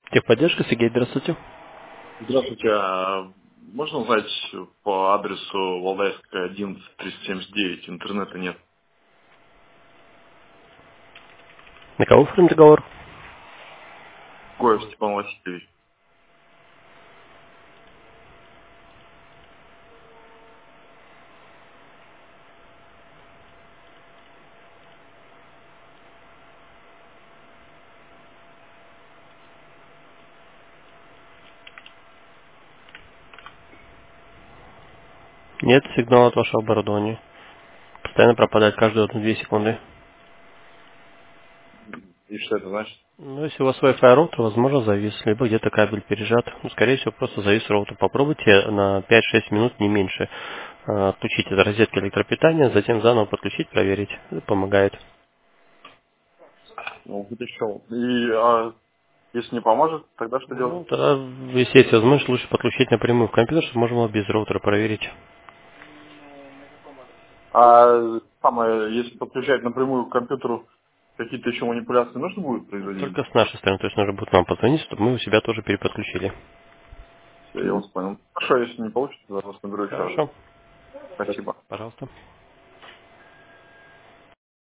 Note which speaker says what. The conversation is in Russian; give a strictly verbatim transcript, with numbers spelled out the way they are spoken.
Speaker 1: Техподдержка, Сергей, здравствуйте.
Speaker 2: Здравствуйте. а Можно узнать по адресу Валдайская, одиннадцать, триста семьдесят девять, интернета нет?
Speaker 1: На кого оформим договор?
Speaker 2: Гоев Степан Васильевич.
Speaker 1: Нет сигнала от вашего оборудования. Постоянно пропадает каждые одну-две секунды.
Speaker 2: И что это значит?
Speaker 1: Ну, если у вас Wi-Fi роутер, возможно, завис, либо где-то кабель пережат. Ну, скорее всего, просто завис роутер. Попробуйте на пять-шесть минут, не меньше, а, отключить от розетки электропитания, затем заново подключить, проверить. Это помогает.
Speaker 2: Ну, вытащил. И а, если не поможет, тогда что делать?
Speaker 1: Ну, тогда, если есть возможность, лучше подключить напрямую в компьютер, чтобы можно было без роутера проверить.
Speaker 2: А самое, если подключать напрямую к компьютеру, какие-то еще манипуляции нужно будет производить?
Speaker 1: Только с нашей стороны, то есть нужно будет нам позвонить, чтобы мы у себя тоже переподключили.
Speaker 2: Все, я вас понял. Хорошо, если не получится, я вас наберу еще раз.
Speaker 1: Хорошо.
Speaker 2: Спасибо.
Speaker 1: Пожалуйста.